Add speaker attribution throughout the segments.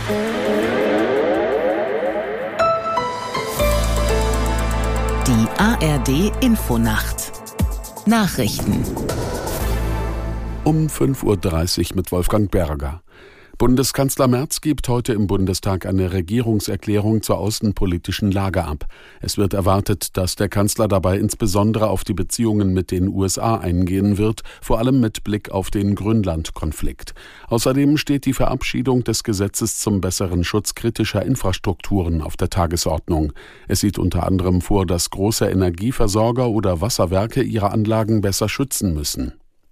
Speaker 1: Die ARD-Infonacht. Nachrichten.
Speaker 2: Um 5:30 Uhr mit Wolfgang Berger. Bundeskanzler Merz gibt heute im Bundestag eine Regierungserklärung zur außenpolitischen Lage ab. Es wird erwartet, dass der Kanzler dabei insbesondere auf die Beziehungen mit den USA eingehen wird, vor allem mit Blick auf den Grönland-Konflikt. Außerdem steht die Verabschiedung des Gesetzes zum besseren Schutz kritischer Infrastrukturen auf der Tagesordnung. Es sieht unter anderem vor, dass große Energieversorger oder Wasserwerke ihre Anlagen besser schützen müssen.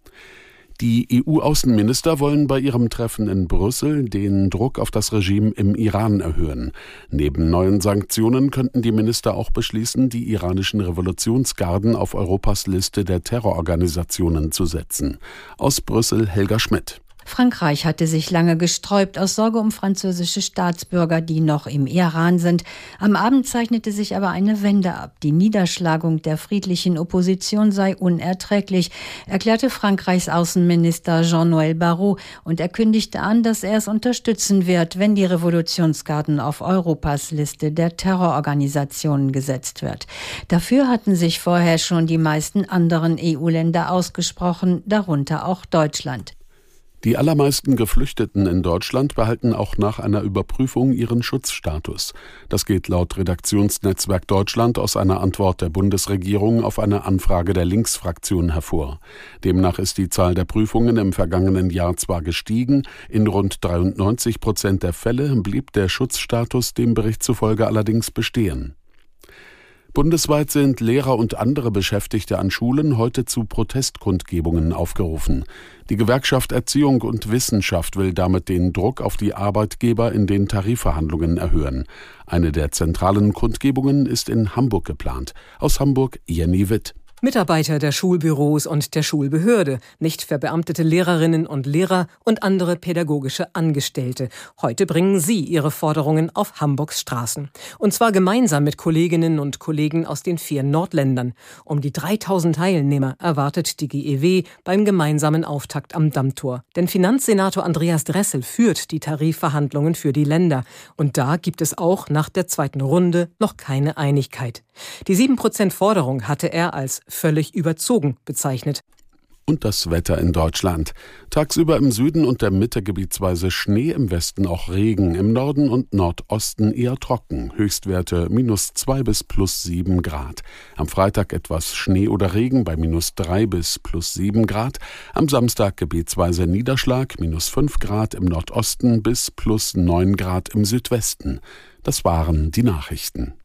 Speaker 2: Die EU-Außenminister wollen bei ihrem Treffen in Brüssel den Druck auf das Regime im Iran erhöhen. Neben neuen Sanktionen könnten die Minister auch beschließen, die iranischen Revolutionsgarden auf Europas Liste der Terrororganisationen zu setzen. Aus Brüssel Helga Schmidt.
Speaker 3: Frankreich hatte sich lange gesträubt, aus Sorge um französische Staatsbürger, die noch im Iran sind. Am Abend zeichnete sich aber eine Wende ab. Die Niederschlagung der friedlichen Opposition sei unerträglich, erklärte Frankreichs Außenminister Jean-Noël Barrot und er kündigte an, dass er es unterstützen wird, wenn die Revolutionsgarden auf Europas Liste der Terrororganisationen gesetzt wird. Dafür hatten sich vorher schon die meisten anderen EU-Länder ausgesprochen, darunter auch Deutschland.
Speaker 2: Die allermeisten Geflüchteten in Deutschland behalten auch nach einer Überprüfung ihren Schutzstatus. Das geht laut Redaktionsnetzwerk Deutschland aus einer Antwort der Bundesregierung auf eine Anfrage der Linksfraktion hervor. Demnach ist die Zahl der Prüfungen im vergangenen Jahr zwar gestiegen, in rund 93% der Fälle blieb der Schutzstatus dem Bericht zufolge allerdings bestehen. Bundesweit sind Lehrer und andere Beschäftigte an Schulen heute zu Protestkundgebungen aufgerufen. Die Gewerkschaft Erziehung und Wissenschaft will damit den Druck auf die Arbeitgeber in den Tarifverhandlungen erhöhen. Eine der zentralen Kundgebungen ist in Hamburg geplant. Aus Hamburg Jenny Witt.
Speaker 4: Mitarbeiter der Schulbüros und der Schulbehörde, nicht verbeamtete Lehrerinnen und Lehrer und andere pädagogische Angestellte. Heute bringen sie ihre Forderungen auf Hamburgs Straßen. Und zwar gemeinsam mit Kolleginnen und Kollegen aus den 4 Nordländern. Um die 3000 Teilnehmer erwartet die GEW beim gemeinsamen Auftakt am Dammtor. Denn Finanzsenator Andreas Dressel führt die Tarifverhandlungen für die Länder. Und da gibt es auch nach der zweiten Runde noch keine Einigkeit. Die 7% Forderung hatte er als völlig überzogen bezeichnet.
Speaker 2: Und das Wetter in Deutschland. Tagsüber im Süden und der Mitte gebietsweise Schnee, im Westen auch Regen, im Norden und Nordosten eher trocken. Höchstwerte -2 bis +7 Grad. Am Freitag etwas Schnee oder Regen bei -3 bis +7 Grad. Am Samstag gebietsweise Niederschlag, -5 Grad im Nordosten bis +9 Grad im Südwesten. Das waren die Nachrichten.